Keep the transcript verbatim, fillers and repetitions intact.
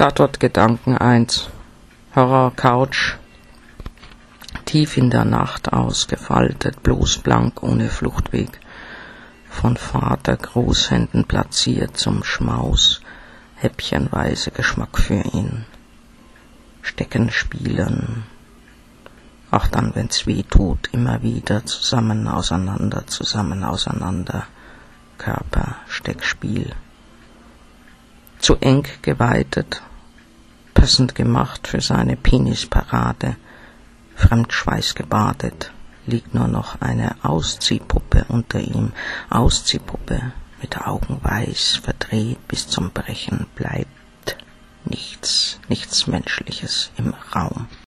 Tatort-Gedanken eins. Horror-Couch. Tief in der Nacht ausgefaltet, bloß blank, ohne Fluchtweg. Von Vater Großhänden platziert zum Schmaus, häppchenweise Geschmack für ihn. Stecken spielen. Auch dann, wenn's weh tut, immer wieder zusammen, auseinander, zusammen, auseinander. Körper, Steckspiel. Zu eng geweitet, passend gemacht für seine Penisparade, Fremdschweiß gebadet, liegt nur noch eine Ausziehpuppe unter ihm, Ausziehpuppe mit Augen weiß, verdreht bis zum Brechen, bleibt nichts, nichts Menschliches im Raum.